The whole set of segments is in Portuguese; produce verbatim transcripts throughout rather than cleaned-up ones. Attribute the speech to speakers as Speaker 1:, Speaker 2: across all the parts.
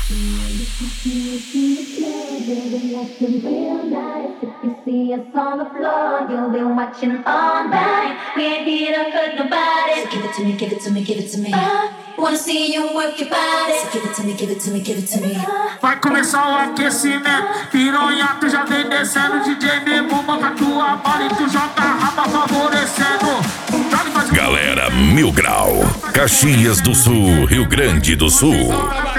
Speaker 1: See us on the floor, you've been watching all night. We ain't here to hurt nobody. So give it to me, give it to me, give it to me. I wanna see you work your body. So give it to me, give it to me, give it to me.
Speaker 2: Vai começar o aquecimento, piranha, tu já vem descendo. D J Memo, banca tua bola e tu joga a raba favorecendo.
Speaker 3: Galera Mil Grau, Caxias do Sul, Rio Grande do Sul.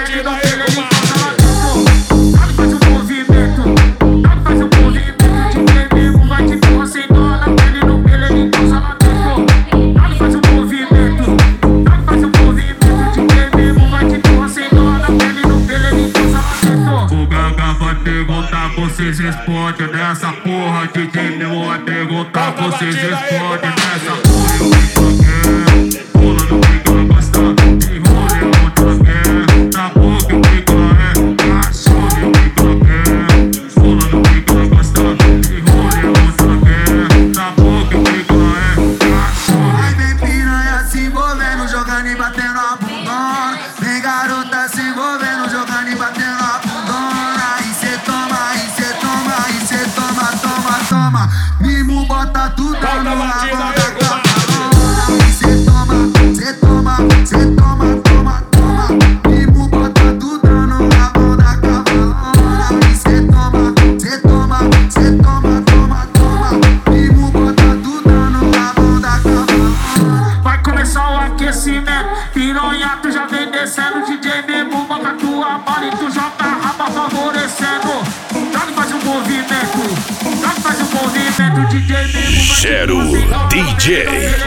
Speaker 2: Vocês respondem nessa porra, D J Memo vai perguntar, vocês respondem nessa porra. Eu fico aqui, pula no pico, ela gosta, enrola onde ela quer, na boca eu fico é, cachorro eu fico aqui, pula no pico, ela gosta, enrola onde ela quer, na boca eu fico é, cachorro.
Speaker 4: Aí vem piranha se envolvendo, jogando e batendo a bundona. Vem garota se envolvendo, jogando e batendo a bundona. Aí cê toma, aí cê toma, aí cê toma, toma, toma. Mimo bota tudo no lavão da cavalona. Aí cê toma, cê toma, cê toma, toma, toma. Mimo bota tudo no lavão da cavalona. Aí cê toma, cê toma, cê toma, toma, toma. Mimo bota tudo no lavão da cavalona.
Speaker 2: Vai começar o aquecimento, piranha, tu já vem descendo. D J Memo, banca tua bola e tu joga a raba favorecendo. Joga e faz um movimento, joga e faz um movimento. D J Memo,
Speaker 3: Cheiro D J.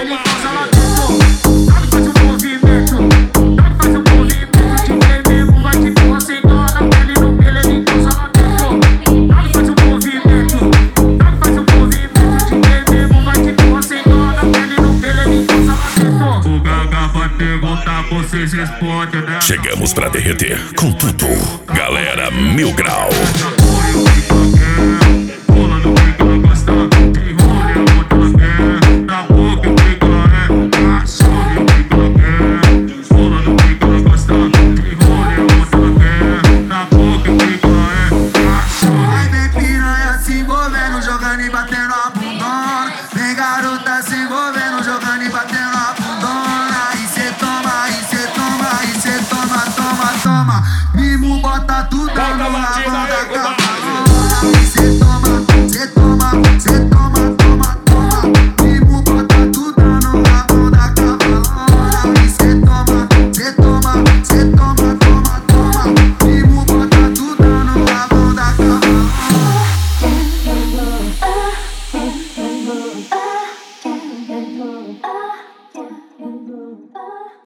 Speaker 2: Vocês respondem, né?
Speaker 3: Chegamos pra derreter com tudo. Galera Mil Grau.
Speaker 2: Pula no pico, ela gosta, enrola onde ela quer, na boca eu fico é, cachorro eu fico aqui. Pula no pico, ela gosta, enrola onde ela quer, na boca eu fico é, cachorro.
Speaker 4: Aí vem piranha se envolvendo, jogando e batendo a bundona. Vem garota se envolvendo, jogando e batendo a bundona. Aí cê toma, aí cê toma, aí cê toma, toma, toma. Mimo bota tudo no lavão da